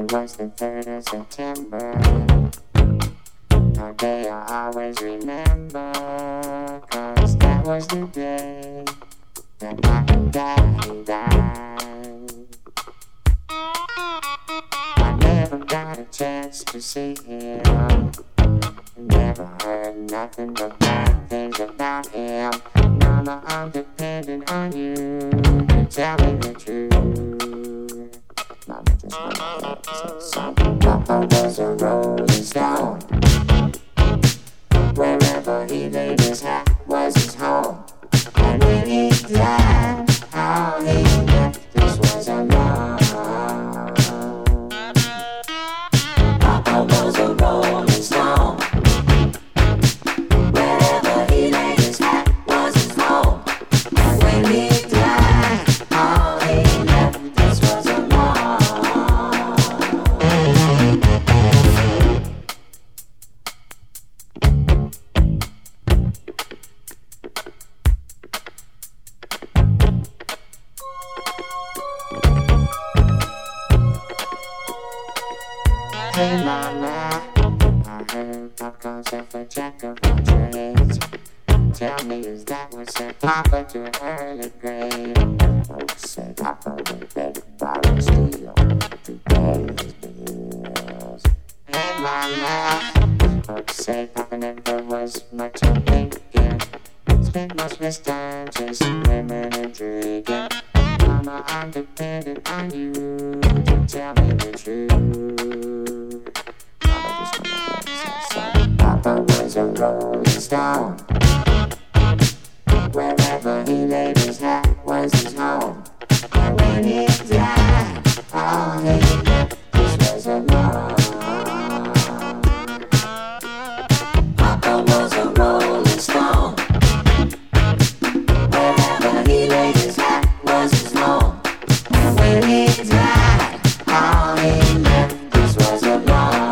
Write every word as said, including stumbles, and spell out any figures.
was the third of September. A day I always remember, 'cause that was the day that my daddy died. I never got a chance to see him, never heard nothing but bad things about him. Mama, I'm depending on you to tell me the truth. Mama just wanted to say something. Papa was a rolling stone. Wherever he laid his hat was his home. And when he died, all he left us was alone. Papa was a rolling stone. Wherever he laid his hat was his home. And when he died, all he left us was alone. Hey mama, I heard popcorn's up for jack of all trades. Tell me, is that what sent Papa to an early grave? Folks say Papa went bed and borrowed steel to pay his bills. Hey mama, folks say Papa never was much of thinking. Spent most of his time chasing women and drinking. Mama, I'm dependent on you to tell me the truth. Mama just wanted to say something. Papa was a rolling stone. Wherever he laid his hat was his home. And when he died, all he left us was alone. Papa was a rolling stone. Wherever he laid his hat was his home. And when he died, all he left us was alone.